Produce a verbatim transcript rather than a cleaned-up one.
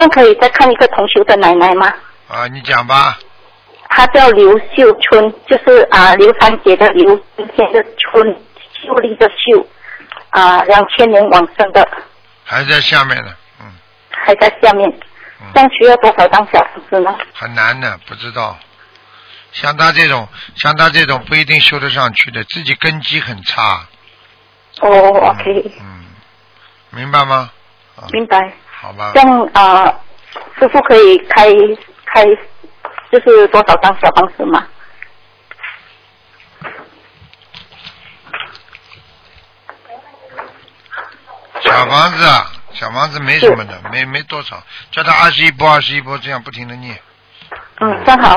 上可以再看一个同修的奶奶吗？ 啊，你讲吧。 她叫刘秀春，就是啊刘三姐的刘，春天的春，秀丽的秀，啊两千年往生的。 还在下面呢，嗯。 还在下面。嗯。这样需要多少张小房子呢？ 很难的，不知道。像他这种，像他这种不一定修得上去的，自己根基很差。 哦、嗯、，OK。 嗯，明白吗？啊、 明白。 好吧。 这样啊、呃，师傅可以开开，就是多少张小房子吗？ 小房子啊，小房子没什么的，没没多少，叫他二十一波二十一波这样不停的念。 嗯，正好。